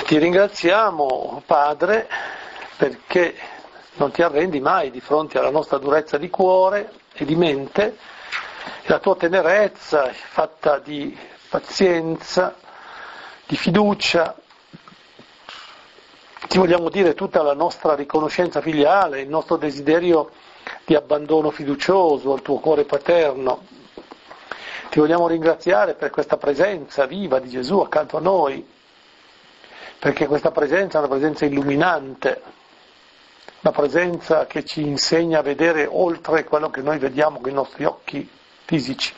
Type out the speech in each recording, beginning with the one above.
Ti ringraziamo, Padre, perché non ti arrendi mai di fronte alla nostra durezza di cuore e di mente, e la tua tenerezza fatta di pazienza, di fiducia. Ti vogliamo dire tutta la nostra riconoscenza filiale, il nostro desiderio di abbandono fiducioso al tuo cuore paterno. Ti vogliamo ringraziare per questa presenza viva di Gesù accanto a noi, perché questa presenza è una presenza illuminante, una presenza che ci insegna a vedere oltre quello che noi vediamo con i nostri occhi fisici.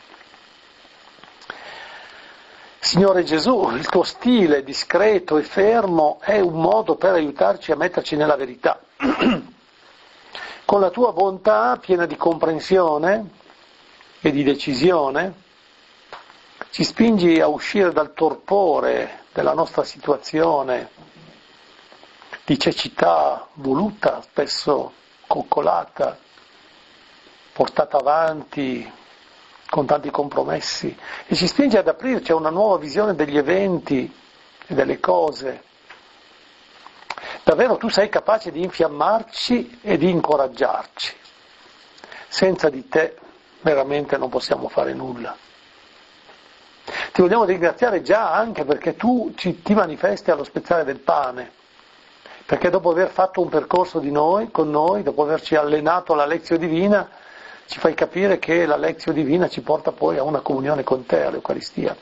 Signore Gesù, il tuo stile discreto e fermo è un modo per aiutarci a metterci nella verità. Con la tua bontà piena di comprensione e di decisione, ci spingi a uscire dal torpore della nostra situazione di cecità voluta, spesso coccolata, portata avanti con tanti compromessi, e ci spinge ad aprirci a una nuova visione degli eventi e delle cose. Davvero tu sei capace di infiammarci e di incoraggiarci. Senza di te veramente non possiamo fare nulla. Ti vogliamo ringraziare già anche perché tu ti manifesti allo spezzare del pane, perché dopo aver fatto un percorso con noi, dopo averci allenato alla lezione divina, ci fai capire che la lezione divina ci porta poi a una comunione con te, all'Eucaristia.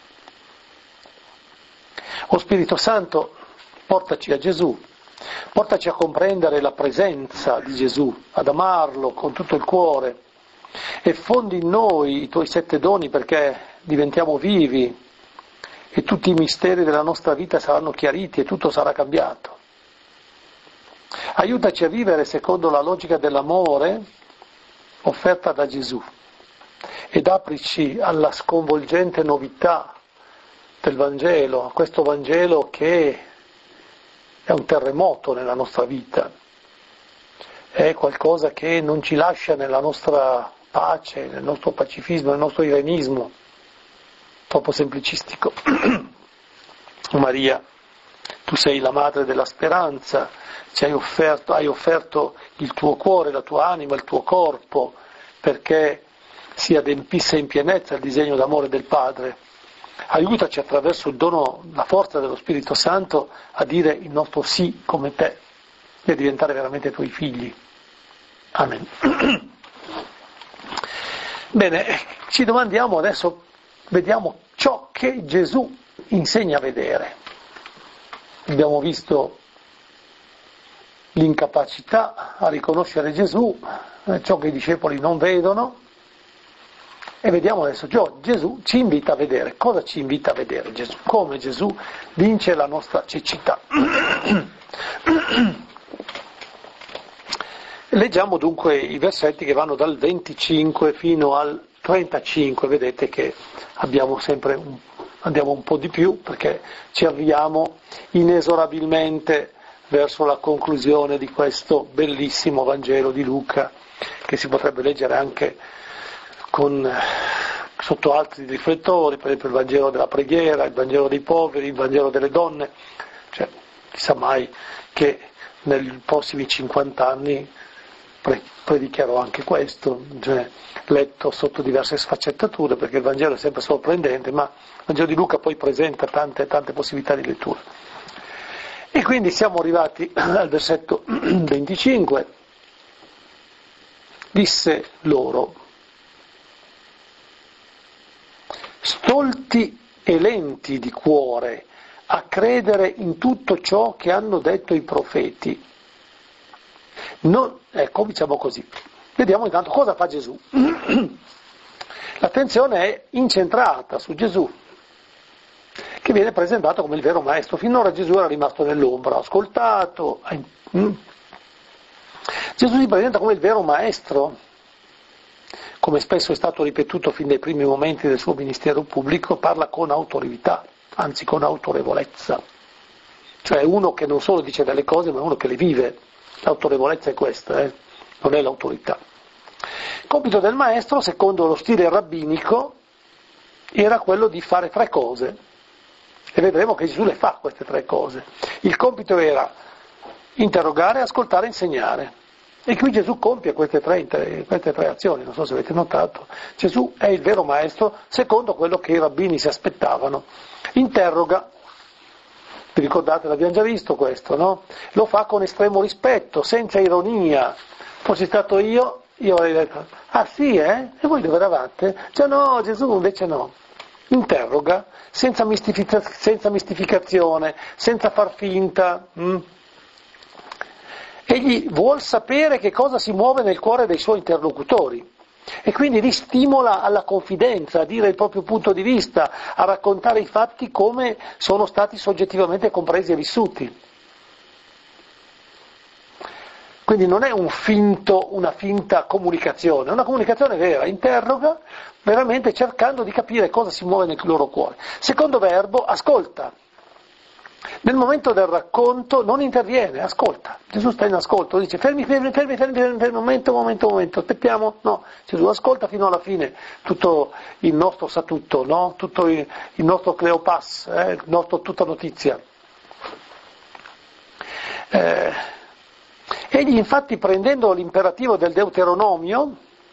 O Spirito Santo, portaci a Gesù, portaci a comprendere la presenza di Gesù, ad amarlo con tutto il cuore, e fondi in noi i tuoi 7 doni perché diventiamo vivi e tutti i misteri della nostra vita saranno chiariti e tutto sarà cambiato. Aiutaci a vivere secondo la logica dell'amore offerta da Gesù ed aprici alla sconvolgente novità del Vangelo, questo Vangelo che è un terremoto nella nostra vita, è qualcosa che non ci lascia nella nostra pace, nel nostro pacifismo, nel nostro irenismo troppo semplicistico. Maria, tu sei la madre della speranza, hai offerto il tuo cuore, la tua anima, il tuo corpo, perché si adempisse in pienezza il disegno d'amore del Padre. Aiutaci attraverso il dono, la forza dello Spirito Santo a dire il nostro sì come te e a diventare veramente tuoi figli. Amen. Bene, ci domandiamo adesso, vediamo ciò che Gesù insegna a vedere. Abbiamo visto l'incapacità a riconoscere Gesù, ciò che i discepoli non vedono, e vediamo adesso, Gesù ci invita a vedere. Cosa ci invita a vedere Gesù? Come Gesù vince la nostra cecità. Leggiamo dunque i versetti che vanno dal 25 fino al 35, vedete che andiamo un po' di più perché ci avviamo inesorabilmente verso la conclusione di questo bellissimo Vangelo di Luca, che si potrebbe leggere anche sotto altri riflettori, per esempio il Vangelo della preghiera, il Vangelo dei poveri, il Vangelo delle donne, chissà mai che nei prossimi 50 anni predicherò anche questo, letto sotto diverse sfaccettature, perché il Vangelo è sempre sorprendente, ma il Vangelo di Luca poi presenta tante possibilità di lettura. E quindi siamo arrivati al versetto 25. Disse loro: stolti e lenti di cuore a credere in tutto ciò che hanno detto i profeti. Diciamo così. Vediamo intanto cosa fa Gesù. L'attenzione è incentrata su Gesù, che viene presentato come il vero maestro. Finora Gesù era rimasto nell'ombra, ha ascoltato. Gesù si presenta come il vero maestro, come spesso è stato ripetuto fin dai primi momenti del suo ministero pubblico, parla con autorità, anzi con autorevolezza. Cioè uno che non solo dice delle cose, ma uno che le vive. L'autorevolezza è questa, non è l'autorità. Il compito del maestro, secondo lo stile rabbinico, era quello di fare 3 cose. E vedremo che Gesù le fa queste tre cose. Il compito era interrogare, ascoltare, insegnare. E qui Gesù compie queste tre azioni, non so se avete notato. Gesù è il vero maestro, secondo quello che i rabbini si aspettavano. Interroga, vi ricordate, l'abbiamo già visto questo, no? Lo fa con estremo rispetto, senza ironia. Fossi stato io avrei detto, ah sì, eh? E voi dove eravate? Cioè no, Gesù invece no. Interroga, senza mistificazione, senza far finta. Egli vuol sapere che cosa si muove nel cuore dei suoi interlocutori e quindi li stimola alla confidenza, a dire il proprio punto di vista, a raccontare i fatti come sono stati soggettivamente compresi e vissuti. Quindi non è una finta comunicazione, è una comunicazione vera, interroga veramente cercando di capire cosa si muove nel loro cuore. Secondo verbo, ascolta. Nel momento del racconto non interviene, ascolta. Gesù sta in ascolto, dice fermi, momento, aspettiamo. No, Gesù ascolta fino alla fine tutto il nostro statuto, no? Tutto il nostro Cleopas, tutta notizia. Egli infatti, prendendo l'imperativo del Deuteronomio,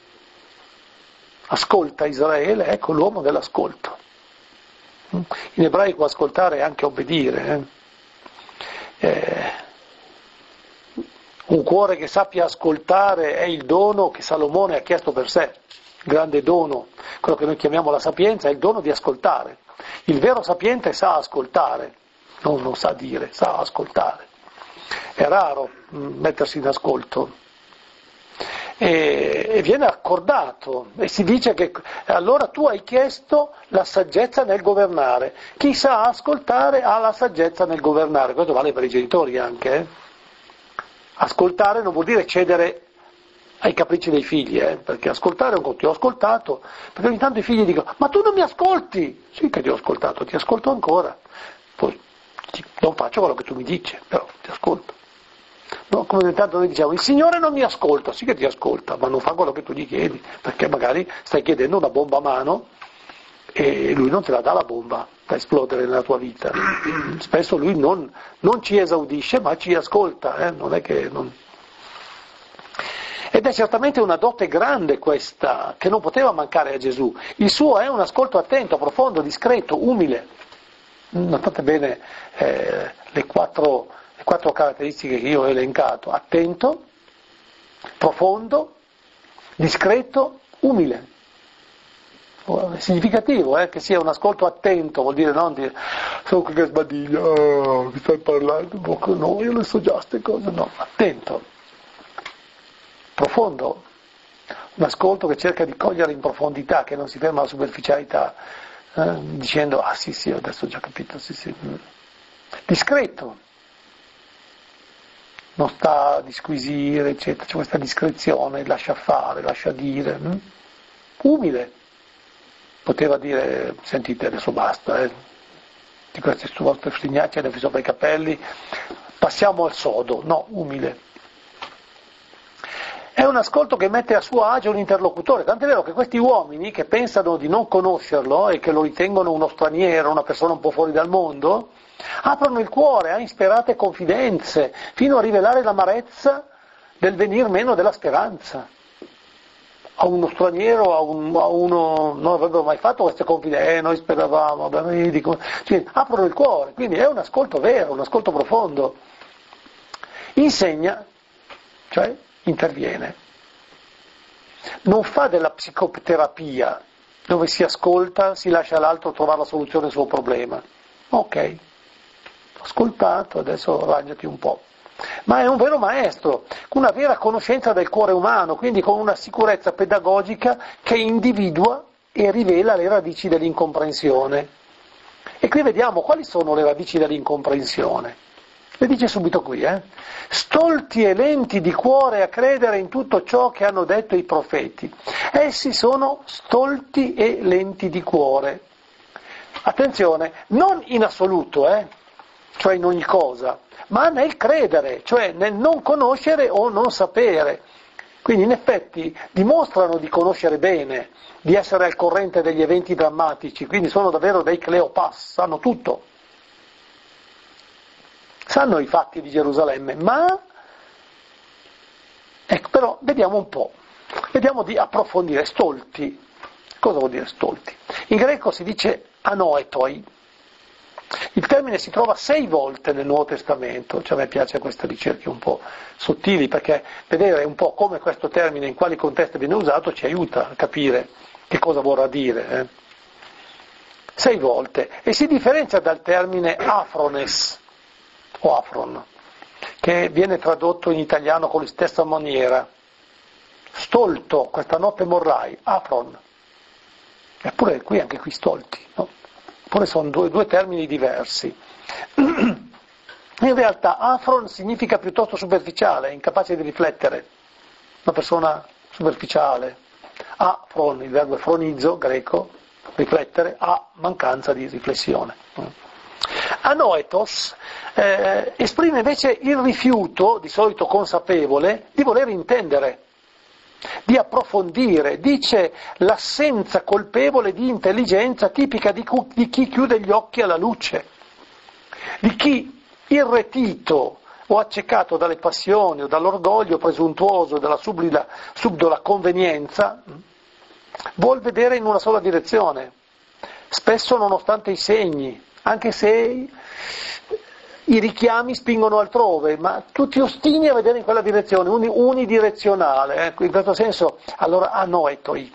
ascolta Israele, ecco l'uomo dell'ascolto. In ebraico ascoltare è anche obbedire. Un cuore che sappia ascoltare è il dono che Salomone ha chiesto per sé, il grande dono, quello che noi chiamiamo la sapienza, è il dono di ascoltare. Il vero sapiente sa ascoltare, non sa dire, sa ascoltare. È raro mettersi in ascolto. E viene accordato e si dice che allora tu hai chiesto la saggezza nel governare. Chi sa ascoltare ha la saggezza nel governare. Questo vale per i genitori anche. Ascoltare non vuol dire cedere ai capricci dei figli, perché ascoltare è un conto. Ti ho ascoltato, perché ogni tanto i figli dicono ma tu non mi ascolti. Sì che ti ho ascoltato, ti ascolto ancora, poi non faccio quello che tu mi dici, però ti ascolto. No, come intanto noi diciamo, il Signore non mi ascolta, sì che ti ascolta, ma non fa quello che tu gli chiedi, perché magari stai chiedendo una bomba a mano e lui non te la dà la bomba da esplodere nella tua vita. Spesso lui non ci esaudisce, ma ci ascolta, non è che non... Ed è certamente una dote grande questa, che non poteva mancare a Gesù. Il suo è un ascolto attento, profondo, discreto, umile. Notate bene le quattro caratteristiche che io ho elencato: attento, profondo, discreto, umile. È significativo che sia un ascolto attento, vuol dire non dire sono qui che sbadiglia, mi stai parlando, no, io le so già queste cose, no, attento, profondo, un ascolto che cerca di cogliere in profondità, che non si ferma alla superficialità, dicendo ah sì, adesso ho già capito, sì. Discreto, non sta a disquisire, eccetera, c'è questa discrezione, lascia fare, lascia dire. Umile, poteva dire, sentite adesso basta, di queste vostre frignacce, ne sopra i capelli, passiamo al sodo, no, umile. È un ascolto che mette a suo agio l'interlocutore, tant'è vero che questi uomini che pensano di non conoscerlo e che lo ritengono uno straniero, una persona un po' fuori dal mondo, aprono il cuore a insperate confidenze, fino a rivelare l'amarezza del venir meno della speranza. A uno straniero, a uno non avrebbero mai fatto queste confidenze, noi speravamo, cioè, aprono il cuore, quindi è un ascolto vero, un ascolto profondo. Insegna, cioè interviene. Non fa della psicoterapia, dove si ascolta, si lascia l'altro trovare la soluzione al suo problema. Ok, ho ascoltato, adesso arrangiati un po'. Ma è un vero maestro, con una vera conoscenza del cuore umano, quindi con una sicurezza pedagogica che individua e rivela le radici dell'incomprensione. E qui vediamo quali sono le radici dell'incomprensione. Le dice subito qui, stolti e lenti di cuore a credere in tutto ciò che hanno detto i profeti. Essi sono stolti e lenti di cuore. Attenzione, non in assoluto, cioè in ogni cosa, ma nel credere, cioè nel non conoscere o non sapere. Quindi in effetti dimostrano di conoscere bene, di essere al corrente degli eventi drammatici, quindi sono davvero dei Cleopas, sanno tutto. sanno i fatti di Gerusalemme, ma ecco, però vediamo un po', vediamo di approfondire. Stolti, cosa vuol dire stolti? In greco si dice anoetoi. Il termine si trova 6 volte nel Nuovo Testamento, cioè a me piace queste ricerche un po' sottili, perché vedere un po' come questo termine, in quali contesti viene usato, ci aiuta a capire che cosa vorrà dire. 6 volte, e si differenzia dal termine afrones, o afron, che viene tradotto in italiano con la stessa maniera. Stolto, questa notte morrai, afron. Eppure qui, anche qui stolti, no? Eppure sono due termini diversi. In realtà afron significa piuttosto superficiale, incapace di riflettere, una persona superficiale. Afron, il verbo è fronizzo, greco, riflettere, a mancanza di riflessione. Anoetos esprime invece il rifiuto, di solito consapevole, di voler intendere, di approfondire, dice l'assenza colpevole di intelligenza tipica di chi chiude gli occhi alla luce, di chi irretito o accecato dalle passioni o dall'orgoglio presuntuoso, dalla subdola convenienza, vuol vedere in una sola direzione, spesso nonostante i segni, anche se i richiami spingono altrove, ma tu ti ostini a vedere in quella direzione, unidirezionale, in questo senso, allora anoetoi.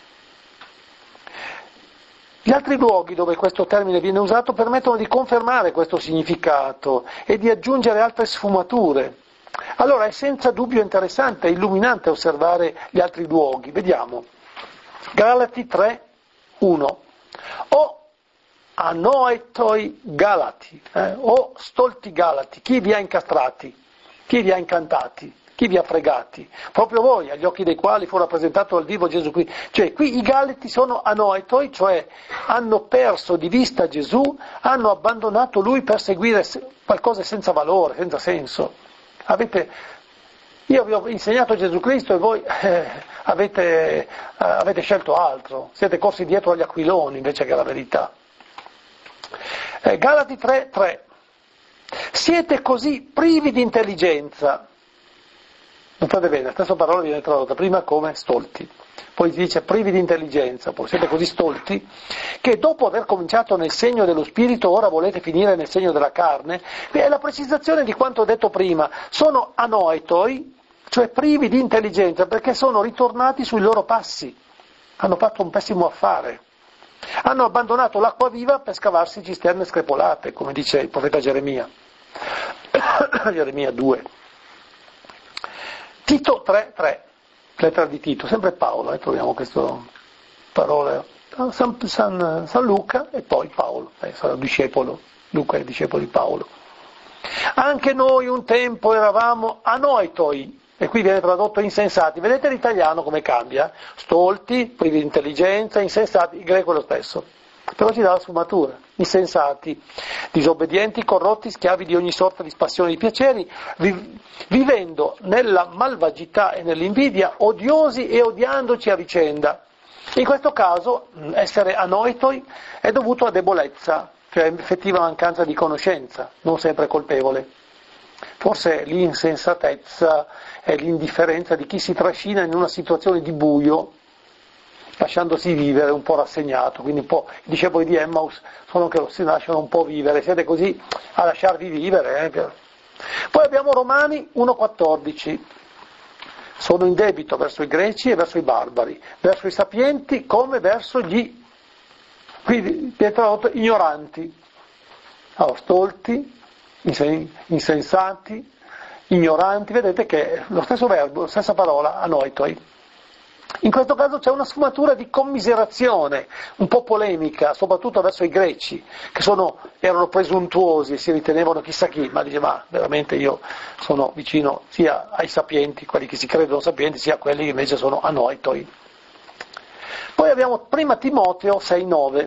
Gli altri luoghi dove questo termine viene usato permettono di confermare questo significato e di aggiungere altre sfumature. Allora è senza dubbio interessante e illuminante osservare gli altri luoghi. Vediamo. Galati 3, 1. O anoetoi Galati, o stolti Galati, chi vi ha incastrati, chi vi ha incantati, chi vi ha fregati, proprio voi, agli occhi dei quali fu rappresentato al vivo Gesù Cristo. Cioè, qui i Galati sono anoetoi, cioè hanno perso di vista Gesù, hanno abbandonato Lui per seguire qualcosa senza valore, senza senso. Io vi ho insegnato Gesù Cristo e voi avete scelto altro, siete corsi dietro agli aquiloni invece che alla verità. Galati 3:3. Siete così privi di intelligenza. Notate bene, la stessa parola viene tradotta prima come stolti, poi si dice privi di intelligenza, poi siete così stolti che dopo aver cominciato nel segno dello spirito ora volete finire nel segno della carne. È la precisazione di quanto ho detto prima, sono anoetoi, cioè privi di intelligenza perché sono ritornati sui loro passi, hanno fatto un pessimo affare. Hanno abbandonato l'acqua viva per scavarsi cisterne screpolate, come dice il profeta Geremia. Geremia 2. Tito 3:3, lettera di Tito, sempre Paolo, troviamo queste parole. San Luca e poi Paolo, sarà discepolo, Luca è discepolo di Paolo. Anche noi un tempo eravamo anoetoi, e qui viene tradotto insensati. Vedete l'italiano come cambia? Stolti, privi di intelligenza, insensati, il greco è lo stesso. Però ci dà la sfumatura. Insensati, disobbedienti, corrotti, schiavi di ogni sorta di spassione e di piaceri, vivendo nella malvagità e nell'invidia, odiosi e odiandoci a vicenda. In questo caso, essere anoetoi è dovuto a debolezza, cioè effettiva mancanza di conoscenza, non sempre colpevole. Forse l'insensatezza è l'indifferenza di chi si trascina in una situazione di buio, lasciandosi vivere un po' rassegnato, quindi un po' i discepoli di Emmaus sono che si lasciano un po' vivere, siete così a lasciarvi vivere. Poi abbiamo Romani 1,14, sono in debito verso i greci e verso i barbari, verso i sapienti come verso gli, qui viene tradotto ignoranti, allora, stolti, insensati, ignoranti, vedete che è lo stesso verbo, la stessa parola, anoetoi. In questo caso c'è una sfumatura di commiserazione, un po' polemica, soprattutto verso i greci, che erano presuntuosi e si ritenevano chissà chi, ma dice, ma veramente io sono vicino sia ai sapienti, quelli che si credono sapienti, sia a quelli che invece sono anoetoi. Poi abbiamo prima Timoteo 6,9,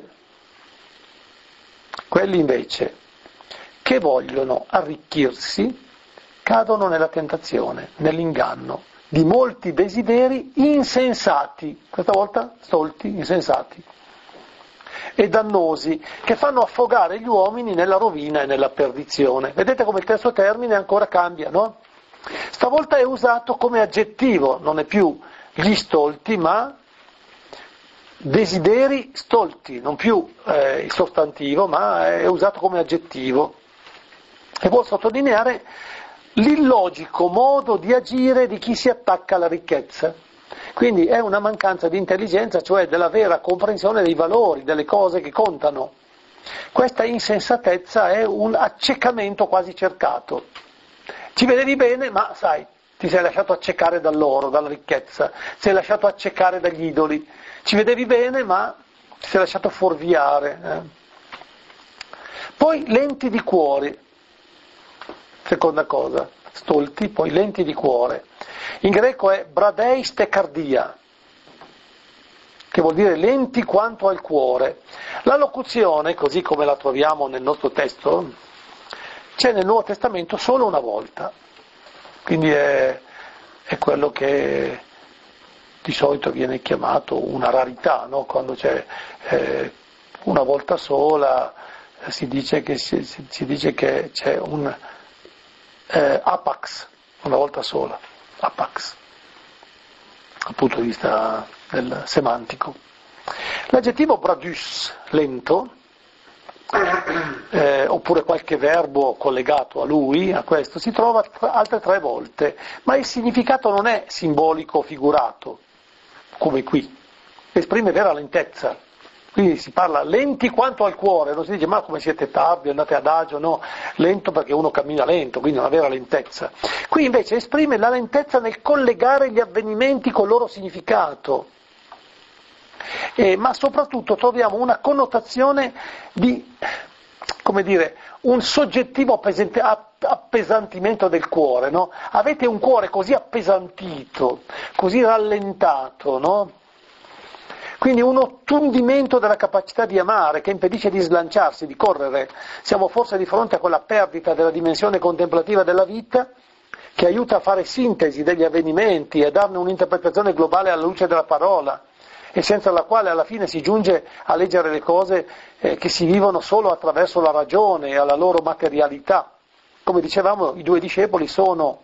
quelli invece che vogliono arricchirsi cadono nella tentazione, nell'inganno di molti desideri insensati, questa volta stolti, insensati, e dannosi che fanno affogare gli uomini nella rovina e nella perdizione. Vedete come il terzo termine ancora cambia, no? Stavolta è usato come aggettivo, non è più gli stolti, ma desideri stolti, non più il sostantivo, ma è usato come aggettivo. E vuol sottolineare l'illogico modo di agire di chi si attacca alla ricchezza. Quindi è una mancanza di intelligenza, cioè della vera comprensione dei valori, delle cose che contano. Questa insensatezza è un accecamento quasi cercato. Ci vedevi bene, ma sai, ti sei lasciato accecare dall'oro, dalla ricchezza, ti sei lasciato accecare dagli idoli. Ci vedevi bene, ma ti sei lasciato fuorviare. Poi lenti di cuore, seconda cosa, stolti, poi lenti di cuore. In greco è bradeis tekardia, che vuol dire lenti quanto al cuore. La locuzione, così come la troviamo nel nostro testo, c'è nel Nuovo Testamento solo una volta, quindi è quello che di solito viene chiamato una rarità, no? Quando c'è una volta sola si dice che c'è un apax, una volta sola, apax, dal punto di vista del semantico. L'aggettivo bradus, lento, oppure qualche verbo collegato a lui, a questo, si trova altre 3 volte, ma il significato non è simbolico o figurato, come qui, esprime vera lentezza. Quindi si parla lenti quanto al cuore, non si dice ma come siete tardi, andate adagio, no, lento perché uno cammina lento, quindi una vera lentezza. Qui invece esprime la lentezza nel collegare gli avvenimenti col loro significato. Ma soprattutto troviamo una connotazione di, come dire, un soggettivo appesantimento del cuore, no? Avete un cuore così appesantito, così rallentato, no? Quindi un ottundimento della capacità di amare che impedisce di slanciarsi, di correre. Siamo forse di fronte a quella perdita della dimensione contemplativa della vita che aiuta a fare sintesi degli avvenimenti e a darne un'interpretazione globale alla luce della parola, e senza la quale alla fine si giunge a leggere le cose che si vivono solo attraverso la ragione e alla loro materialità. Come dicevamo, i 2 discepoli sono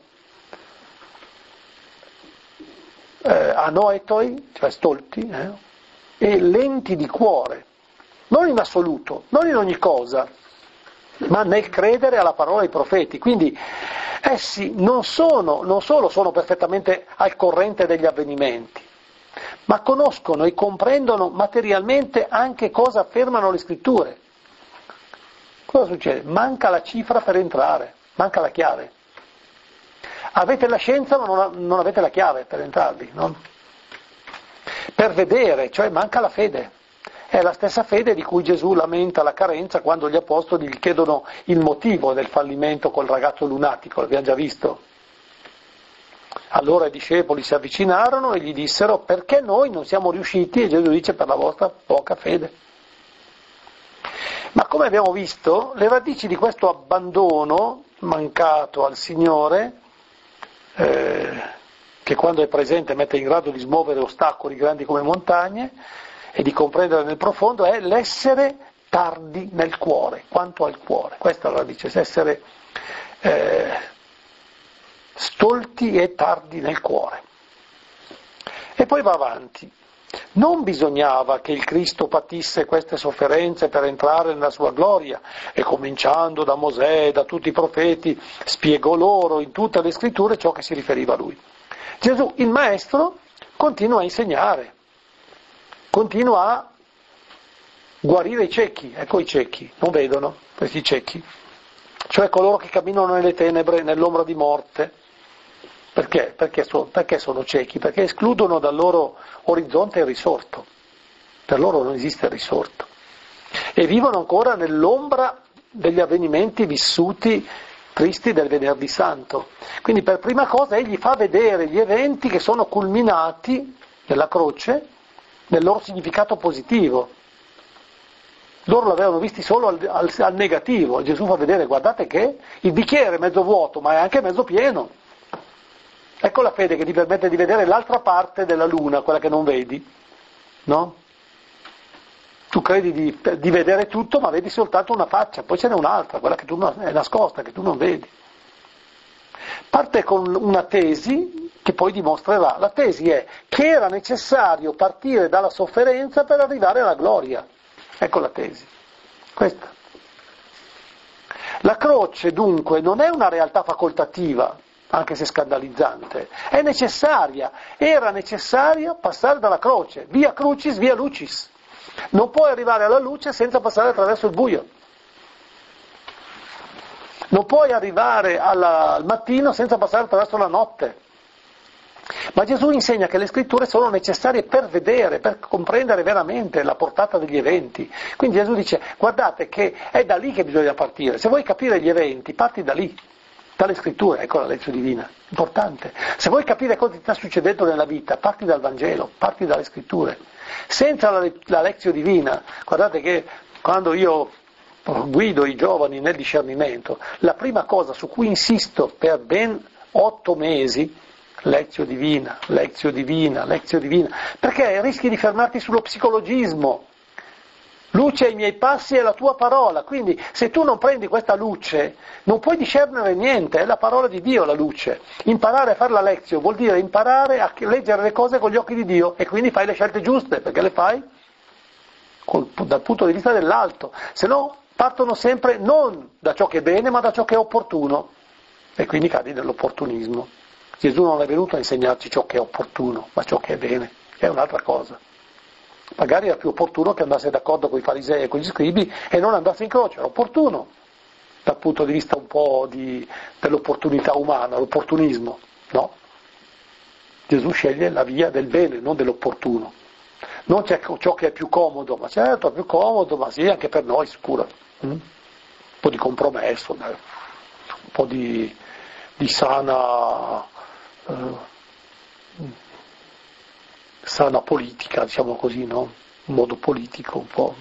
anoetoi, cioè stolti, e lenti di cuore, non in assoluto, non in ogni cosa, ma nel credere alla parola dei profeti. Quindi essi non solo sono perfettamente al corrente degli avvenimenti, ma conoscono e comprendono materialmente anche cosa affermano le scritture. Cosa succede? Manca la cifra per entrare, manca la chiave. Avete la scienza ma non avete la chiave per entrarvi, no? Per vedere, cioè manca la fede. È la stessa fede di cui Gesù lamenta la carenza quando gli apostoli gli chiedono il motivo del fallimento col ragazzo lunatico, l'abbiamo già visto. Allora i discepoli si avvicinarono e gli dissero: perché noi non siamo riusciti? E Gesù dice: per la vostra poca fede. Ma come abbiamo visto, le radici di questo abbandono mancato al Signore, che quando è presente mette in grado di smuovere ostacoli grandi come montagne e di comprendere nel profondo, è l'essere tardi nel cuore, quanto al cuore. Questa è la radice, essere stolti e tardi nel cuore. E poi va avanti. Non bisognava che il Cristo patisse queste sofferenze per entrare nella sua gloria, e cominciando da Mosè, da tutti i profeti, spiegò loro in tutte le scritture ciò che si riferiva a lui. Gesù, il Maestro, continua a insegnare, continua a guarire i ciechi. Ecco i ciechi, non vedono questi ciechi, cioè coloro che camminano nelle tenebre, nell'ombra di morte. Perché? Perché sono ciechi? Perché escludono dal loro orizzonte il risorto. Per loro non esiste il risorto. E vivono ancora nell'ombra degli avvenimenti vissuti tristi del Venerdì Santo. Quindi per prima cosa egli fa vedere gli eventi che sono culminati nella croce, nel loro significato positivo. Loro l'avevano visti solo al negativo. Gesù fa vedere: guardate che il bicchiere è mezzo vuoto, ma è anche mezzo pieno. Ecco la fede che ti permette di vedere l'altra parte della luna, quella che non vedi, no? Tu credi di vedere tutto, ma vedi soltanto una faccia, poi ce n'è un'altra, quella che è nascosta, che tu non vedi. Parte con una tesi che poi dimostrerà. La tesi è che era necessario partire dalla sofferenza per arrivare alla gloria. Ecco la tesi. Questa. La croce dunque non è una realtà facoltativa, anche se scandalizzante, è necessaria, era necessaria passare dalla croce, via crucis, via lucis. Non puoi arrivare alla luce senza passare attraverso il buio. Non puoi arrivare al mattino senza passare attraverso la notte. Ma Gesù insegna che le scritture sono necessarie per vedere, per comprendere veramente la portata degli eventi. Quindi Gesù dice, guardate che è da lì che bisogna partire. Se vuoi capire gli eventi, parti da lì, dalle scritture, ecco la lezione divina, importante. Se vuoi capire cosa ti sta succedendo nella vita, parti dal Vangelo, parti dalle scritture. Senza la lezione divina, guardate che quando io guido i giovani nel discernimento, la prima cosa su cui insisto per ben 8 mesi, lezione divina, perché rischi di fermarti sullo psicologismo. Luce ai miei passi è la tua parola, quindi se tu non prendi questa luce non puoi discernere niente, è la parola di Dio la luce. Imparare a fare la lezione vuol dire imparare a leggere le cose con gli occhi di Dio e quindi fai le scelte giuste, perché le fai dal punto di vista dell'alto, se no partono sempre non da ciò che è bene ma da ciò che è opportuno e quindi cadi nell'opportunismo. Gesù non è venuto a insegnarci ciò che è opportuno, ma ciò che è bene, che è un'altra cosa. Magari era più opportuno che andasse d'accordo con i farisei e con gli scribi e non andasse in croce, era opportuno, dal punto di vista un po' dell'opportunità umana, l'opportunismo, no? Gesù sceglie la via del bene, non dell'opportuno. Non c'è ciò che è più comodo, ma certo è più comodo, ma sì, anche per noi sicuro. Un po' di compromesso, un po' di sana politica, diciamo così, no? Un modo politico un po'.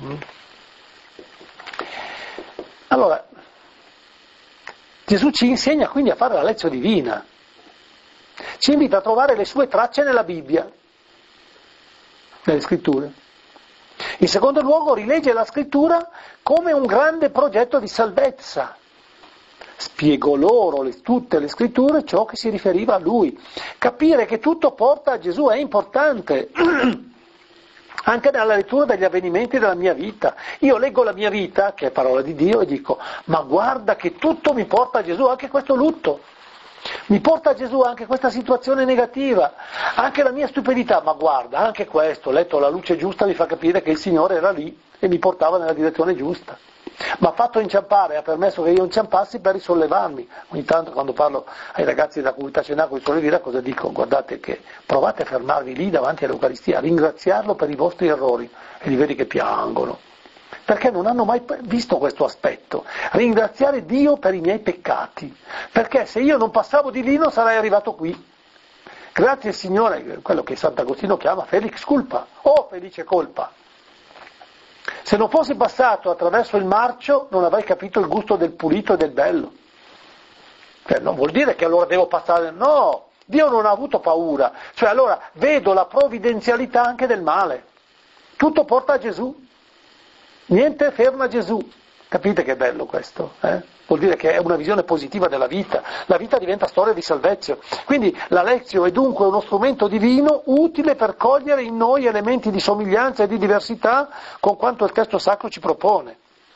Allora, Gesù ci insegna quindi a fare la lezione divina, ci invita a trovare le sue tracce nella Bibbia, nelle scritture. In secondo luogo rilegge la scrittura come un grande progetto di salvezza. Spiegò loro tutte le scritture ciò che si riferiva a lui. Capire che tutto porta a Gesù è importante, anche nella lettura degli avvenimenti della mia vita. Io leggo la mia vita, che è parola di Dio, e dico, ma guarda che tutto mi porta a Gesù, anche questo lutto. Mi porta a Gesù anche questa situazione negativa, anche la mia stupidità, ma guarda, anche questo, letto la luce giusta, mi fa capire che il Signore era lì e mi portava nella direzione giusta. Mi ha fatto inciampare, ha permesso che io inciampassi per risollevarmi. Ogni tanto quando parlo ai ragazzi della comunità Cenacolo di Solevira cosa dico? Guardate che provate a fermarvi lì davanti all'Eucaristia, a ringraziarlo per i vostri errori e li vedi che piangono. Perché non hanno mai visto questo aspetto, ringraziare Dio per i miei peccati, perché se io non passavo di lì non sarei arrivato qui. Grazie Signore, quello che Sant'Agostino chiama Felix culpa, felice colpa. Se non fossi passato attraverso il marcio non avrei capito il gusto del pulito e del bello. Non vuol dire che allora devo passare, no, Dio non ha avuto paura, cioè allora vedo la provvidenzialità anche del male, tutto porta a Gesù. Niente ferma Gesù. Capite che bello questo? Vuol dire che è una visione positiva della vita. La vita diventa storia di salvezzo. Quindi la lezio è dunque uno strumento divino utile per cogliere in noi elementi di somiglianza e di diversità con quanto il testo sacro ci propone.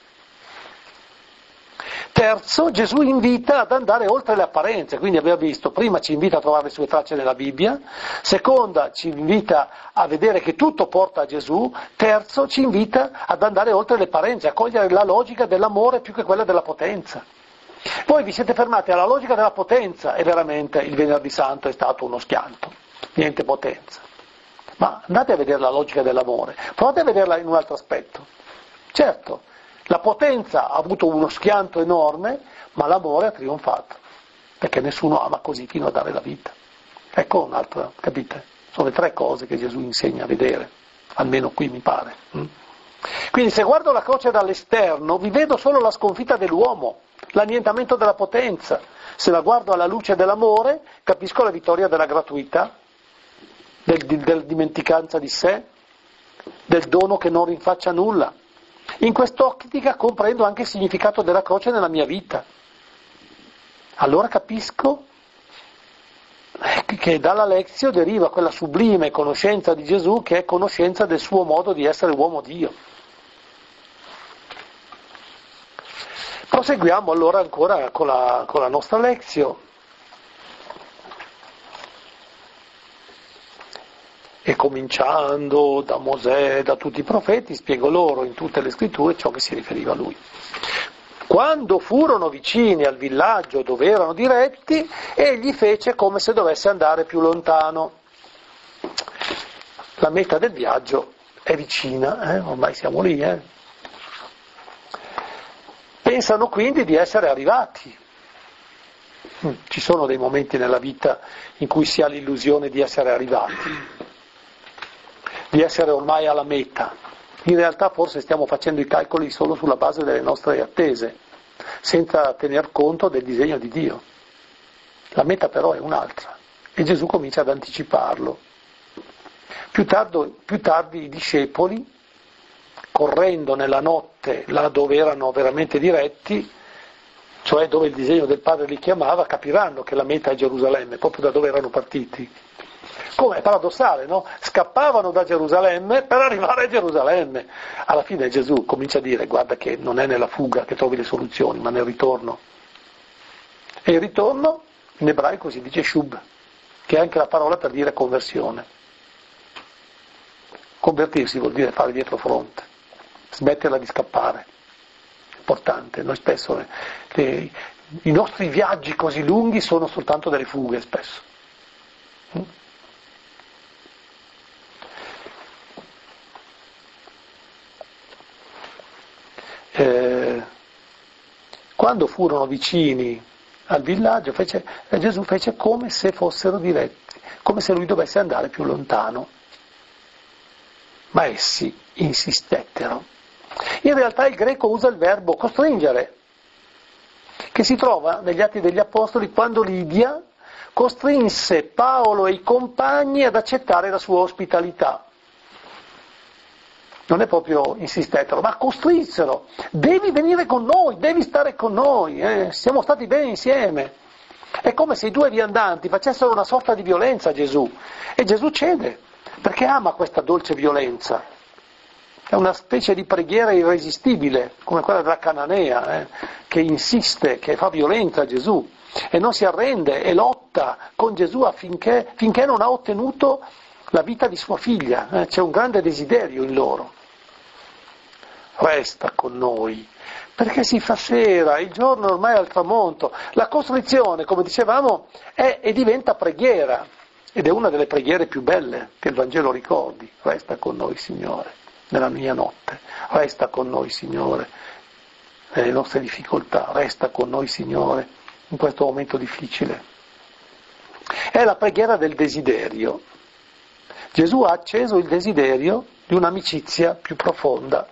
Terzo, Gesù invita ad andare oltre le apparenze, quindi abbiamo visto, prima ci invita a trovare le sue tracce nella Bibbia, seconda ci invita a vedere che tutto porta a Gesù, terzo ci invita ad andare oltre le apparenze, a cogliere la logica dell'amore più che quella della potenza. Voi vi siete fermati alla logica della potenza e veramente il Venerdì Santo è stato uno schianto, niente potenza. Ma andate a vedere la logica dell'amore, provate a vederla in un altro aspetto. Certo, la potenza ha avuto uno schianto enorme, ma l'amore ha trionfato, perché nessuno ama così fino a dare la vita. Ecco un'altra, capite? Sono le 3 cose che Gesù insegna a vedere, almeno qui mi pare. Quindi se guardo la croce dall'esterno, vi vedo solo la sconfitta dell'uomo, l'annientamento della potenza. Se la guardo alla luce dell'amore, capisco la vittoria della gratuità, della dimenticanza di sé, del dono che non rinfaccia nulla. In quest'ottica comprendo anche il significato della croce nella mia vita. Allora capisco che dalla Lectio deriva quella sublime conoscenza di Gesù che è conoscenza del suo modo di essere uomo Dio. Proseguiamo allora ancora con la nostra Lectio. E cominciando da Mosè, da tutti i profeti, spiego loro in tutte le scritture ciò che si riferiva a lui. Quando furono vicini al villaggio dove erano diretti, egli fece come se dovesse andare più lontano. La meta del viaggio è vicina, ormai siamo lì. Pensano quindi di essere arrivati. Ci sono dei momenti nella vita in cui si ha l'illusione di essere arrivati, di essere ormai alla meta. In realtà forse stiamo facendo i calcoli solo sulla base delle nostre attese, senza tener conto del disegno di Dio. La meta però è un'altra e Gesù comincia ad anticiparlo. Più tardi i discepoli, correndo nella notte là dove erano veramente diretti, cioè dove il disegno del Padre li chiamava, capiranno che la meta è Gerusalemme, proprio da dove erano partiti. Come è paradossale, no? Scappavano da Gerusalemme per arrivare a Gerusalemme. Alla fine Gesù comincia a dire: guarda che non è nella fuga che trovi le soluzioni, ma nel ritorno. E il ritorno in ebraico si dice shub, che è anche la parola per dire conversione. Convertirsi vuol dire fare dietro fronte, smetterla di scappare. Importante, noi spesso i nostri viaggi così lunghi sono soltanto delle fughe spesso. Quando furono vicini al villaggio, Gesù fece come se fossero diretti, come se lui dovesse andare più lontano. Ma essi insistettero. In realtà il greco usa il verbo costringere, che si trova negli Atti degli Apostoli quando Lidia costrinse Paolo e i compagni ad accettare la sua ospitalità. Non è proprio insistettero, ma costrinsero: devi venire con noi, devi stare con noi, siamo stati bene insieme. È come se i due viandanti facessero una sorta di violenza a Gesù, e Gesù cede, perché ama questa dolce violenza. È una specie di preghiera irresistibile, come quella della Cananea, che insiste, che fa violenza a Gesù, e non si arrende, e lotta con Gesù finché non ha ottenuto la vita di sua figlia. C'è un grande desiderio in loro. Resta con noi, perché si fa sera, il giorno ormai è al tramonto. La costrizione, come dicevamo, è e diventa preghiera, ed è una delle preghiere più belle che il Vangelo ricordi. Resta con noi, Signore, nella mia notte, resta con noi, Signore, nelle nostre difficoltà, resta con noi, Signore, in questo momento difficile. È la preghiera del desiderio. Gesù ha acceso il desiderio di un'amicizia più profonda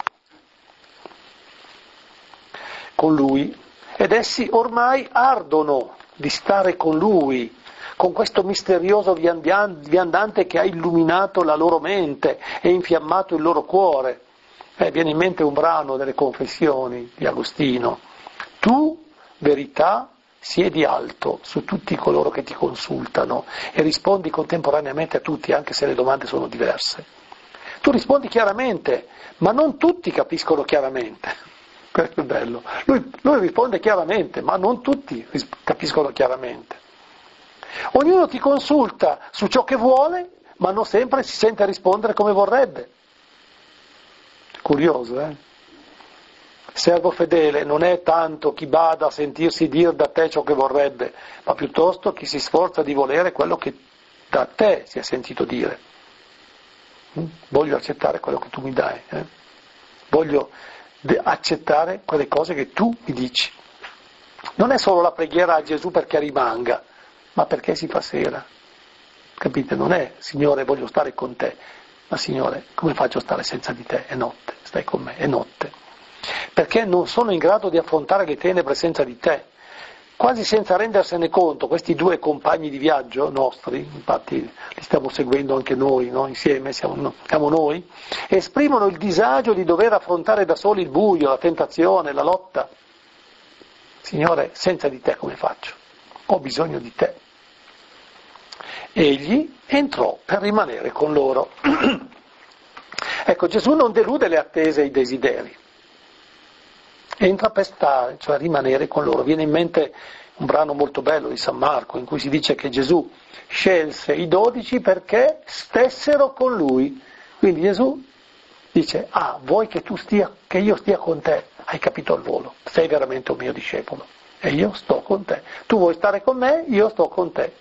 con Lui, ed essi ormai ardono di stare con Lui, con questo misterioso viandante che ha illuminato la loro mente e infiammato il loro cuore. Viene in mente un brano delle Confessioni di Agostino: tu, verità, siedi alto su tutti coloro che ti consultano e rispondi contemporaneamente a tutti, anche se le domande sono diverse. Tu rispondi chiaramente, ma non tutti capiscono chiaramente. Questo è bello. Lui risponde chiaramente, ma non tutti capiscono chiaramente. Ognuno ti consulta su ciò che vuole, ma non sempre si sente rispondere come vorrebbe. Curioso, Servo fedele non è tanto chi bada a sentirsi dir da te ciò che vorrebbe, ma piuttosto chi si sforza di volere quello che da te si è sentito dire. Voglio accettare quello che tu mi dai, voglio accettare quelle cose che tu mi dici. Non è solo la preghiera a Gesù perché rimanga, ma perché si fa sera. Capite? Non è: Signore, voglio stare con te, ma Signore, come faccio a stare senza di te? È notte, stai con me, è notte. Perché non sono in grado di affrontare le tenebre senza di te. quasi senza rendersene conto, questi due compagni di viaggio nostri, infatti li stiamo seguendo anche noi, no? Insieme siamo noi, esprimono il disagio di dover affrontare da soli il buio, la tentazione, la lotta. Signore, senza di te come faccio? Ho bisogno di te. Egli entrò per rimanere con loro. Ecco, Gesù non delude le attese e i desideri. Entra per stare, cioè rimanere con loro. Viene in mente un brano molto bello di San Marco in cui si dice che Gesù scelse i 12 perché stessero con lui. Quindi Gesù dice, vuoi che io stia con te? Hai capito al volo, sei veramente un mio discepolo e io sto con te. Tu vuoi stare con me? Io sto con te.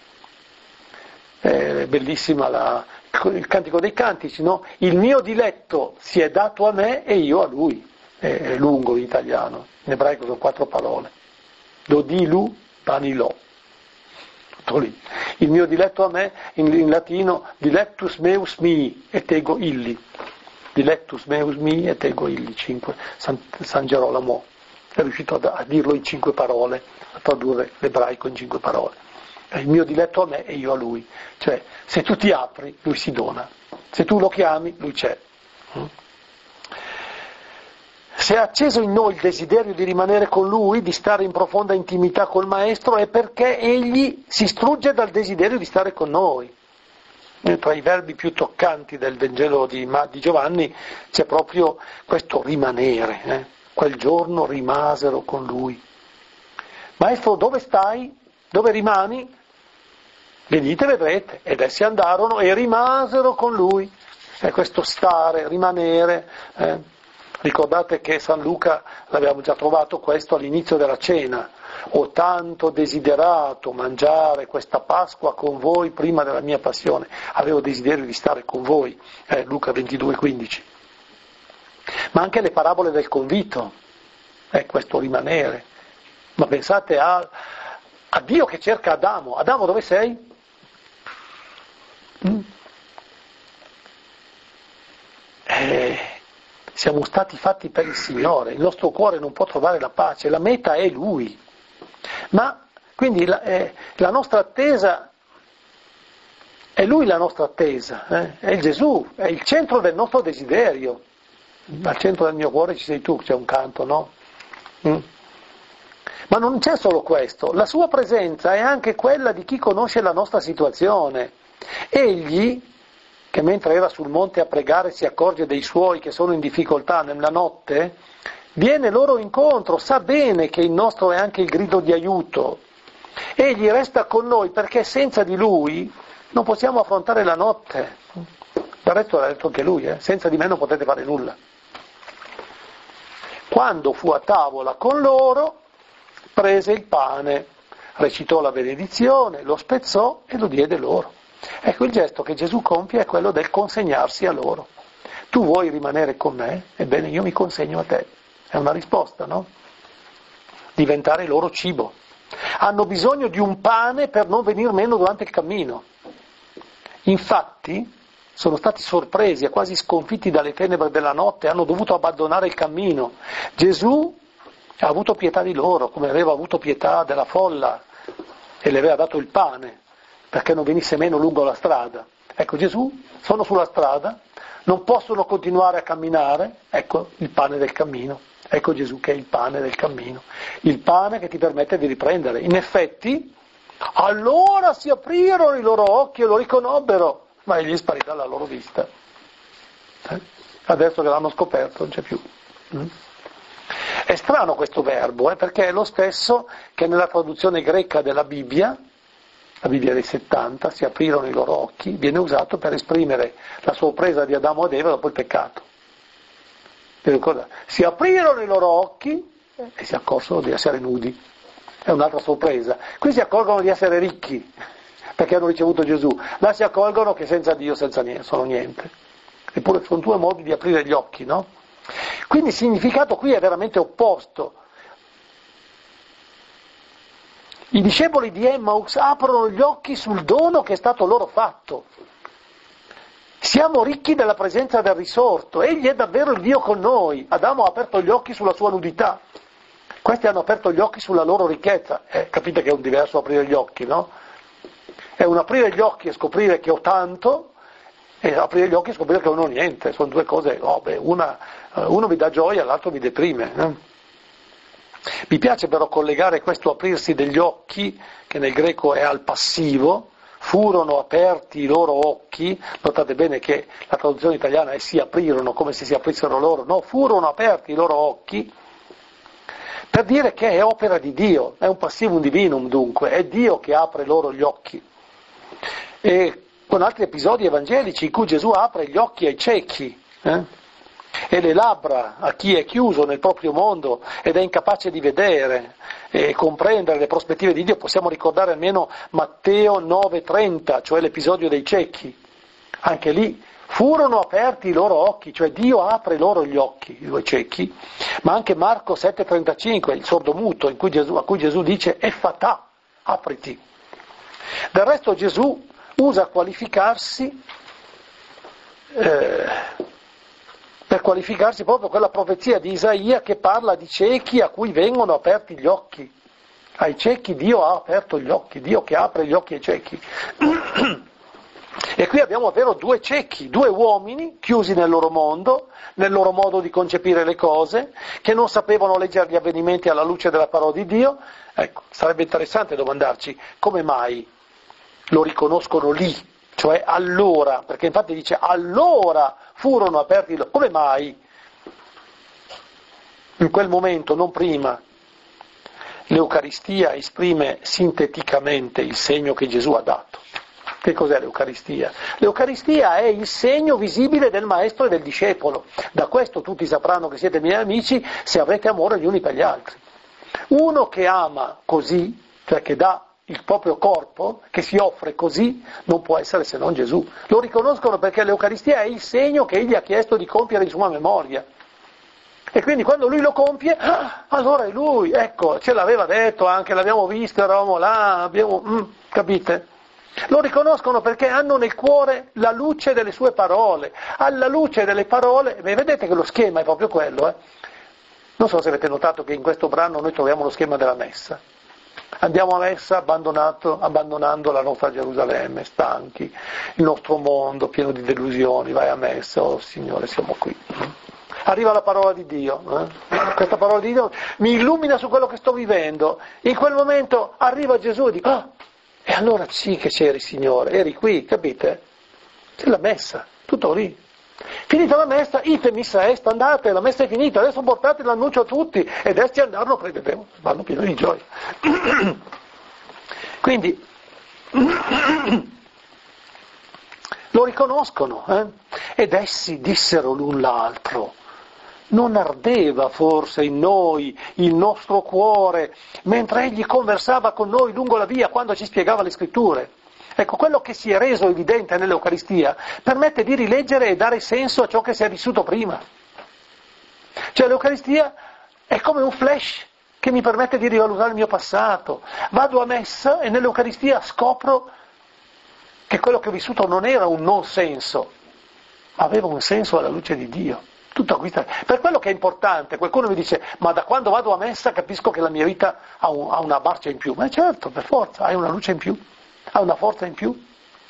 È bellissima il Cantico dei Cantici, no? Il mio diletto si è dato a me e io a lui. È lungo l'italiano, in ebraico sono 4 parole. Dodilu panilò. Tutto lì. Il mio diletto a me, in latino, dilectus meus mi et ego illi. Dilectus meus mi et ego illi, 5. San Gerolamo è riuscito a dirlo in 5 parole, a tradurre l'ebraico in 5 parole. Il mio diletto a me e io a lui. Cioè, se tu ti apri, lui si dona. Se tu lo chiami, lui c'è. Se è acceso in noi il desiderio di rimanere con lui, di stare in profonda intimità col Maestro, è perché egli si strugge dal desiderio di stare con noi. Tra i verbi più toccanti del Vangelo di Giovanni c'è proprio questo rimanere. Quel giorno rimasero con lui. Maestro, dove stai? Dove rimani? Venite, vedrete. Ed essi andarono e rimasero con lui. È questo stare, rimanere. Ricordate che San Luca, l'abbiamo già trovato questo all'inizio della cena. Ho tanto desiderato mangiare questa Pasqua con voi prima della mia passione. Avevo desiderio di stare con voi. Luca 22,15. Ma anche le parabole del convito. Questo rimanere. Ma pensate a Dio che cerca Adamo. Adamo, dove sei? Siamo stati fatti per il Signore, il nostro cuore non può trovare la pace, la meta è Lui. Ma quindi la nostra attesa, è Lui la nostra attesa, è Gesù, è il centro del nostro desiderio. Al centro del mio cuore ci sei tu, c'è un canto, no? Ma non c'è solo questo, la sua presenza è anche quella di chi conosce la nostra situazione. Egli, che mentre era sul monte a pregare si accorge dei suoi che sono in difficoltà nella notte, viene loro incontro, sa bene che il nostro è anche il grido di aiuto. Egli resta con noi perché senza di lui non possiamo affrontare la notte. Del resto l'ha detto anche lui, senza di me non potete fare nulla. Quando fu a tavola con loro, prese il pane, recitò la benedizione, lo spezzò e lo diede loro. Ecco, il gesto che Gesù compie è quello del consegnarsi a loro. Tu vuoi rimanere con me? Ebbene, io mi consegno a te. È una risposta, no? Diventare loro cibo. Hanno bisogno di un pane per non venir meno durante il cammino. Infatti, sono stati sorpresi e quasi sconfitti dalle tenebre della notte, hanno dovuto abbandonare il cammino. Gesù ha avuto pietà di loro, come aveva avuto pietà della folla e le aveva dato il pane, perché non venisse meno lungo la strada. Ecco, Gesù, sono sulla strada, non possono continuare a camminare, ecco il pane del cammino, ecco Gesù che è il pane del cammino, il pane che ti permette di riprendere. In effetti, allora si aprirono i loro occhi e lo riconobbero, ma egli sparì dalla loro vista. Adesso che l'hanno scoperto non c'è più. È strano questo verbo, perché è lo stesso che nella traduzione greca della Bibbia, la Bibbia dei 70, si aprirono i loro occhi, viene usato per esprimere la sorpresa di Adamo ed Eva dopo il peccato. Si aprirono i loro occhi e si accorsero di essere nudi. È un'altra sorpresa. Qui si accorgono di essere ricchi, perché hanno ricevuto Gesù. Là si accorgono che senza Dio, senza niente, sono niente. Eppure sono due modi di aprire gli occhi, no? Quindi il significato qui è veramente opposto. I discepoli di Emmaus aprono gli occhi sul dono che è stato loro fatto. Siamo ricchi della presenza del risorto, egli è davvero il Dio con noi. Adamo ha aperto gli occhi sulla sua nudità. Questi hanno aperto gli occhi sulla loro ricchezza. Capite che è un diverso aprire gli occhi, no? È un aprire gli occhi e scoprire che ho tanto, e aprire gli occhi e scoprire che non ho niente. Sono due cose, uno mi dà gioia, l'altro mi deprime. Mi piace però collegare questo aprirsi degli occhi, che nel greco è al passivo, furono aperti i loro occhi, notate bene che la traduzione italiana è si aprirono, come se si aprissero loro, no, furono aperti i loro occhi, per dire che è opera di Dio, è un passivum divinum dunque, è Dio che apre loro gli occhi. E con altri episodi evangelici in cui Gesù apre gli occhi ai ciechi, e le labbra a chi è chiuso nel proprio mondo ed è incapace di vedere e comprendere le prospettive di Dio. Possiamo ricordare almeno Matteo 9,30, cioè l'episodio dei ciechi. Anche lì furono aperti i loro occhi, cioè Dio apre loro gli occhi, i due ciechi, ma anche Marco 7,35, il sordomuto, a cui Gesù dice Effatà, apriti. Del resto Gesù usa qualificarsi per qualificarsi proprio quella profezia di Isaia che parla di ciechi a cui vengono aperti gli occhi. Ai ciechi Dio ha aperto gli occhi, Dio che apre gli occhi ai ciechi. E qui abbiamo davvero due ciechi, due uomini chiusi nel loro mondo, nel loro modo di concepire le cose, che non sapevano leggere gli avvenimenti alla luce della parola di Dio. Ecco, sarebbe interessante domandarci come mai lo riconoscono lì, cioè allora, perché infatti dice allora furono aperti, come mai in quel momento, non prima? L'Eucaristia esprime sinteticamente il segno che Gesù ha dato. Che cos'è l'Eucaristia? L'Eucaristia è il segno visibile del maestro e del discepolo. Da questo tutti sapranno che siete miei amici se avrete amore gli uni per gli altri. Uno che ama così, cioè che dà il proprio corpo, che si offre così, non può essere se non Gesù. Lo riconoscono perché l'Eucaristia è il segno che egli ha chiesto di compiere in sua memoria. E quindi quando lui lo compie, allora è lui, ecco, ce l'aveva detto anche, l'abbiamo visto, eravamo là, capite? Lo riconoscono perché hanno nel cuore la luce delle sue parole. Alla luce delle parole, vedete che lo schema è proprio quello. Non so se avete notato che in questo brano noi troviamo lo schema della messa. Andiamo a messa abbandonando la nostra Gerusalemme, stanchi, il nostro mondo pieno di delusioni, vai a messa, oh Signore siamo qui. Arriva la parola di Dio, questa parola di Dio mi illumina su quello che sto vivendo, in quel momento arriva Gesù e dico, e allora sì che c'eri Signore, eri qui, capite? C'è la messa, tutto lì. Finita la messa, ite missa est, andate, la messa è finita, adesso portate l'annuncio a tutti ed essi andarono, vanno pieni di gioia. Quindi lo riconoscono, ed essi dissero l'un l'altro, non ardeva forse in noi il nostro cuore mentre egli conversava con noi lungo la via quando ci spiegava le scritture? Ecco, quello che si è reso evidente nell'Eucaristia permette di rileggere e dare senso a ciò che si è vissuto prima. Cioè l'Eucaristia è come un flash che mi permette di rivalutare il mio passato. Vado a messa e nell'Eucaristia scopro che quello che ho vissuto non era un non senso, ma aveva un senso alla luce di Dio. Tutto acquista. Per quello che è importante, qualcuno mi dice, ma da quando vado a messa capisco che la mia vita ha una marcia in più. Ma certo, per forza, hai una luce in più. Ha una forza in più.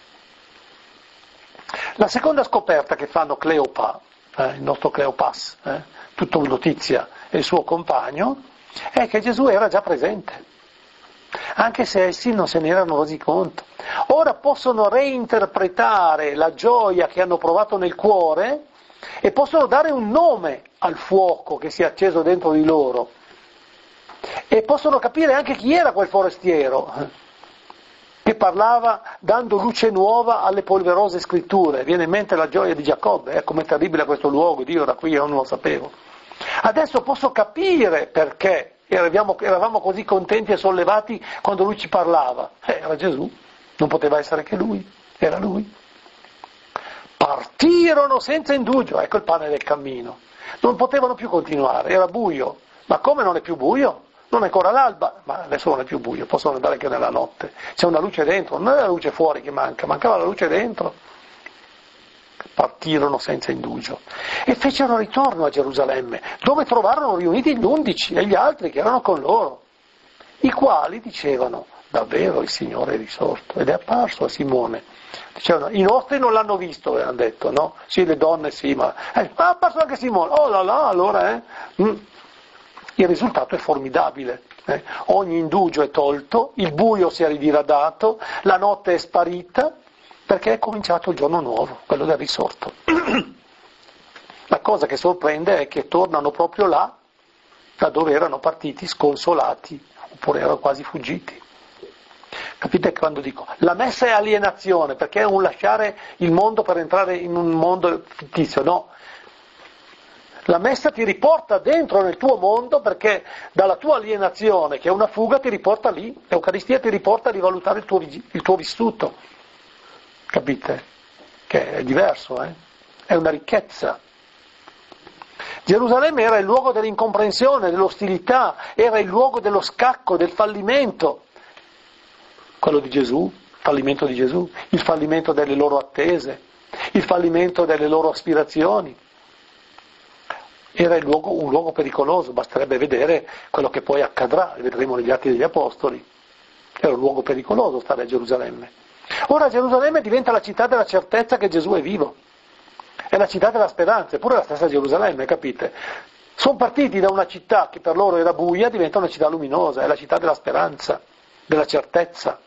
La seconda scoperta che fanno Cleopa, il nostro Cleopas, tutto notizia e il suo compagno, è che Gesù era già presente, anche se essi non se ne erano resi conto. Ora possono reinterpretare la gioia che hanno provato nel cuore e possono dare un nome al fuoco che si è acceso dentro di loro e possono capire anche chi era quel forestiero che parlava dando luce nuova alle polverose scritture. Viene in mente la gioia di Giacobbe, com'è terribile questo luogo, Dio era qui, io non lo sapevo. Adesso posso capire perché eravamo così contenti e sollevati quando lui ci parlava. Era Gesù, non poteva essere che lui, era lui. Partirono senza indugio, ecco il pane del cammino. Non potevano più continuare, era buio. Ma come non è più buio? Non è ancora l'alba, ma adesso non è più buio, possono andare anche nella notte. C'è una luce dentro, non è la luce fuori che manca, mancava la luce dentro. partirono senza indugio e fecero ritorno a Gerusalemme, dove trovarono riuniti gli 11 e gli altri che erano con loro, i quali dicevano: davvero il Signore è risorto ed è apparso a Simone. Dicevano: i nostri non l'hanno visto, avevano detto, no? Sì, le donne sì, ma è apparso anche Simone. Oh là là, allora il risultato è formidabile. Ogni indugio è tolto, il buio si è ridiradato, la notte è sparita, perché è cominciato il giorno nuovo, quello del risorto. La cosa che sorprende è che tornano proprio là, da dove erano partiti sconsolati, oppure erano quasi fuggiti. Capite quando dico? La messa è alienazione, perché è un lasciare il mondo per entrare in un mondo fittizio, no. La messa ti riporta dentro nel tuo mondo, perché dalla tua alienazione, che è una fuga, ti riporta lì. L'Eucaristia ti riporta a rivalutare il tuo vissuto. Capite? Che è diverso, È una ricchezza. Gerusalemme era il luogo dell'incomprensione, dell'ostilità, era il luogo dello scacco, del fallimento. Quello di Gesù, il fallimento di Gesù, il fallimento delle loro attese, il fallimento delle loro aspirazioni. Era un luogo pericoloso, basterebbe vedere quello che poi accadrà, vedremo negli Atti degli Apostoli. Era un luogo pericoloso stare a Gerusalemme. Ora Gerusalemme diventa la città della certezza che Gesù è vivo, è la città della speranza, eppure la stessa Gerusalemme, capite? Sono partiti da una città che per loro era buia, diventa una città luminosa, è la città della speranza, della certezza.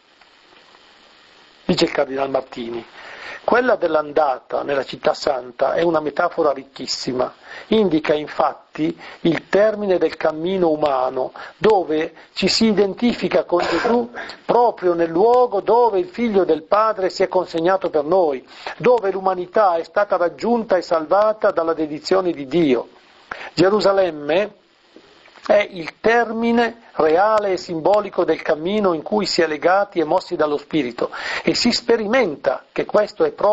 Dice il Cardinal Martini: quella dell'andata nella città santa è una metafora ricchissima, indica infatti il termine del cammino umano, dove ci si identifica con Gesù proprio nel luogo dove il Figlio del Padre si è consegnato per noi, dove l'umanità è stata raggiunta e salvata dalla dedizione di Dio. Gerusalemme è il termine reale e simbolico del cammino in cui si è legati e mossi dallo Spirito, e si sperimenta che questo è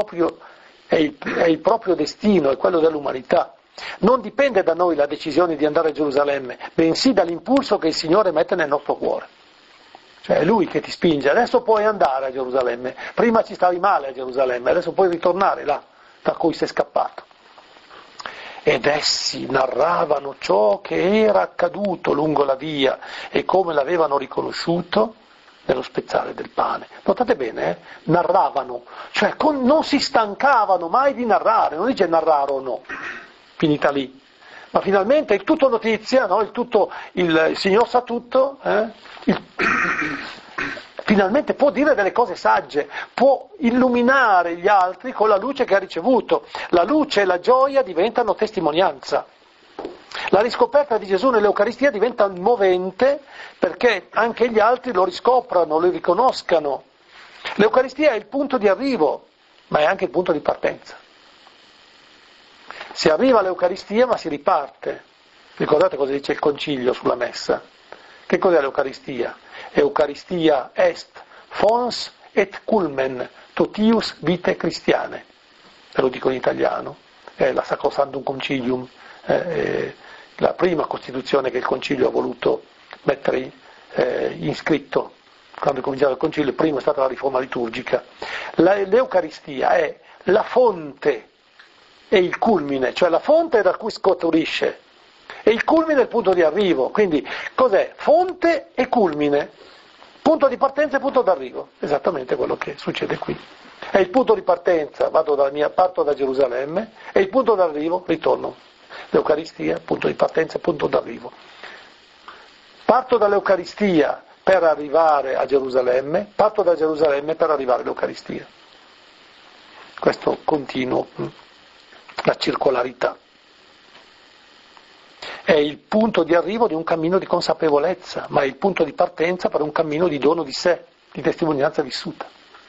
il proprio destino, è quello dell'umanità. Non dipende da noi la decisione di andare a Gerusalemme, bensì dall'impulso che il Signore mette nel nostro cuore. Cioè è Lui che ti spinge: adesso puoi andare a Gerusalemme, prima ci stavi male a Gerusalemme, adesso puoi ritornare là da cui sei scappato. Ed essi narravano ciò che era accaduto lungo la via e come l'avevano riconosciuto nello spezzare del pane. Notate bene, narravano, cioè non si stancavano mai di narrare, non dice narrarono, finita lì, ma finalmente il tutto notizia, no? Il Signor sa tutto, finalmente può dire delle cose sagge, può illuminare gli altri con la luce che ha ricevuto. La luce e la gioia diventano testimonianza. La riscoperta di Gesù nell'Eucaristia diventa movente, perché anche gli altri lo riscoprano, lo riconoscano. L'Eucaristia è il punto di arrivo, ma è anche il punto di partenza. Si arriva all'Eucaristia ma si riparte. Ricordate cosa dice il Concilio sulla Messa? Che cos'è l'Eucaristia? Eucaristia est fons et culmen totius vitae Christiane. Ve lo dico in italiano, è la Sacrosanctum Concilium, la prima Costituzione che il Concilio ha voluto mettere in scritto. Quando è cominciato il Concilio, prima è stata la riforma liturgica. L'Eucaristia è la fonte e il culmine, cioè la fonte da cui scaturisce, e il culmine è il punto di arrivo. Quindi cos'è? Fonte e culmine, punto di partenza e punto d'arrivo, esattamente quello che succede qui. È il punto di partenza, parto da Gerusalemme, e il punto d'arrivo, ritorno. L'Eucaristia, punto di partenza e punto d'arrivo. Parto dall'Eucaristia per arrivare a Gerusalemme, parto da Gerusalemme per arrivare all'Eucaristia. Questo continuo, la circolarità. È il punto di arrivo di un cammino di consapevolezza, ma è il punto di partenza per un cammino di dono di sé, di testimonianza vissuta.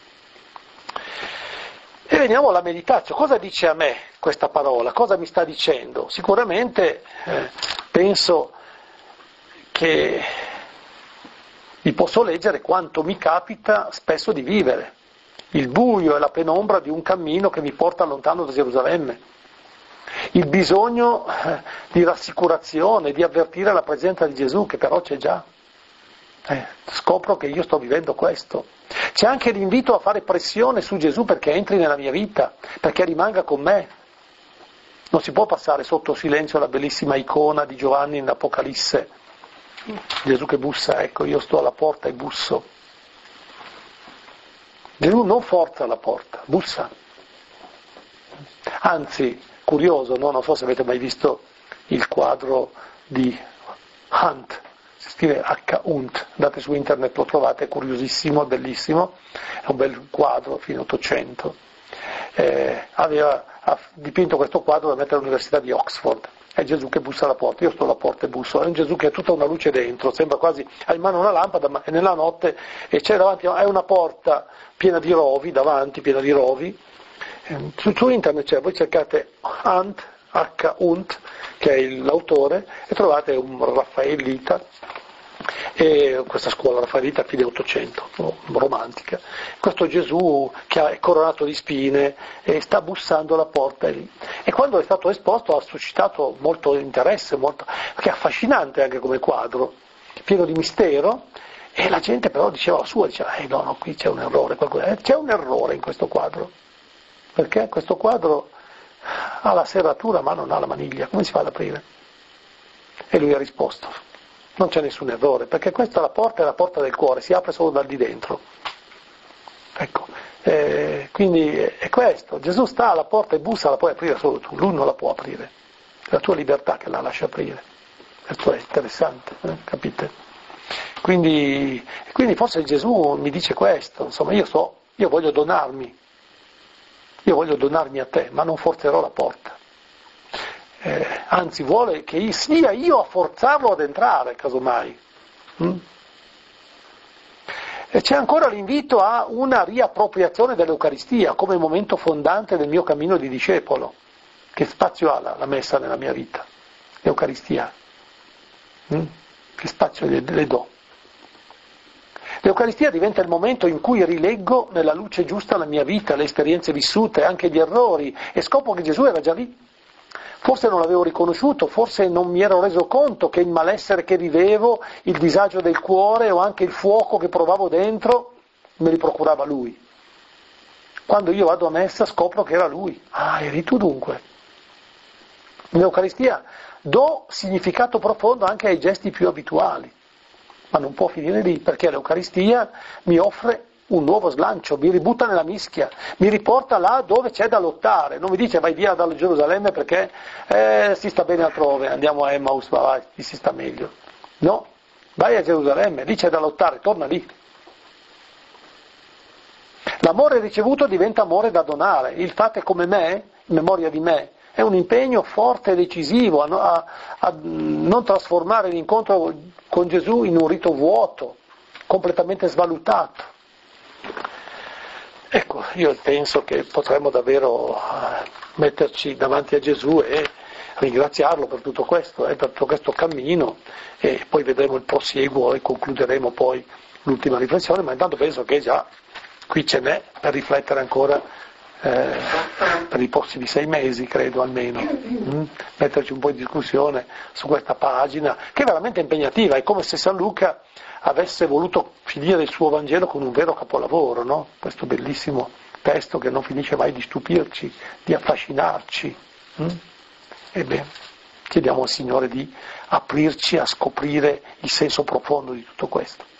E veniamo alla meditazione. Cosa dice a me questa parola? Cosa mi sta dicendo? Sicuramente penso che vi posso leggere quanto mi capita spesso di vivere, il buio e la penombra di un cammino che mi porta lontano da Gerusalemme, il bisogno di rassicurazione, di avvertire la presenza di Gesù, che però c'è già. Scopro che io sto vivendo questo. C'è anche l'invito a fare pressione su Gesù perché entri nella mia vita, perché rimanga con me. Non si può passare sotto silenzio la bellissima icona di Giovanni in Apocalisse. Gesù che bussa, ecco, io sto alla porta e busso. Gesù non forza la porta, bussa. Anzi, curioso, no? Non so se avete mai visto il quadro di Hunt, si scrive H-Hunt, andate su internet, lo trovate, è curiosissimo, è bellissimo, è un bel quadro, fine 800. Ha dipinto questo quadro da mettere all'Università di Oxford. È Gesù che bussa alla porta, io sto alla porta e busso, è un Gesù che ha tutta una luce dentro, sembra quasi, ha in mano una lampada, ma è nella notte e c'è davanti, è una porta piena di rovi, davanti, piena di rovi. Su internet c'è, voi cercate Hunt, H-Hunt, che è l'autore, e trovate un raffaellita, e questa scuola raffaellita fine 800, romantica. Questo Gesù che è coronato di spine e sta bussando alla porta lì. E quando è stato esposto ha suscitato molto interesse, perché è affascinante anche come quadro, pieno di mistero, e la gente però diceva la sua, diceva, no, qui c'è un errore, c'è un errore in questo quadro, perché questo quadro ha la serratura ma non ha la maniglia, come si fa ad aprire? E lui ha risposto, non c'è nessun errore, perché questa è la porta del cuore, si apre solo dal di dentro. Ecco, quindi è questo, Gesù sta alla porta e bussa, la puoi aprire solo tu, lui non la può aprire, è la tua libertà che la lascia aprire, questo è interessante, capite? Quindi forse Gesù mi dice questo, insomma io voglio donarmi a te, ma non forzerò la porta. Anzi vuole che sia io a forzarlo ad entrare, casomai. E c'è ancora l'invito a una riappropriazione dell'Eucaristia come momento fondante del mio cammino di discepolo. Che spazio ha la messa nella mia vita? L'Eucaristia. Che spazio le do? L'Eucaristia diventa il momento in cui rileggo nella luce giusta la mia vita, le esperienze vissute, anche gli errori, e scopro che Gesù era già lì. Forse non l'avevo riconosciuto, forse non mi ero reso conto che il malessere che vivevo, il disagio del cuore o anche il fuoco che provavo dentro, me li procurava Lui. Quando io vado a messa scopro che era Lui. Ah, eri tu dunque. L'Eucaristia do significato profondo anche ai gesti più abituali. Ma non può finire lì, perché l'Eucaristia mi offre un nuovo slancio, mi ributta nella mischia, mi riporta là dove c'è da lottare, non mi dice vai via da Gerusalemme perché si sta bene altrove, andiamo a Emmaus, vai, si sta meglio. No, vai a Gerusalemme, lì c'è da lottare, torna lì. L'amore ricevuto diventa amore da donare, il fate come me, in memoria di me, è un impegno forte e decisivo a non trasformare l'incontro con Gesù in un rito vuoto, completamente svalutato. Ecco, io penso che potremmo davvero metterci davanti a Gesù e ringraziarlo per tutto questo, per tutto questo cammino, e poi vedremo il prosieguo e concluderemo poi l'ultima riflessione, ma intanto penso che già qui ce n'è per riflettere ancora per i prossimi 6 mesi, credo almeno, metterci un po' in discussione su questa pagina, che è veramente impegnativa, è come se San Luca avesse voluto finire il suo Vangelo con un vero capolavoro, no? Questo bellissimo testo che non finisce mai di stupirci, di affascinarci. Ebbene, chiediamo al Signore di aprirci a scoprire il senso profondo di tutto questo.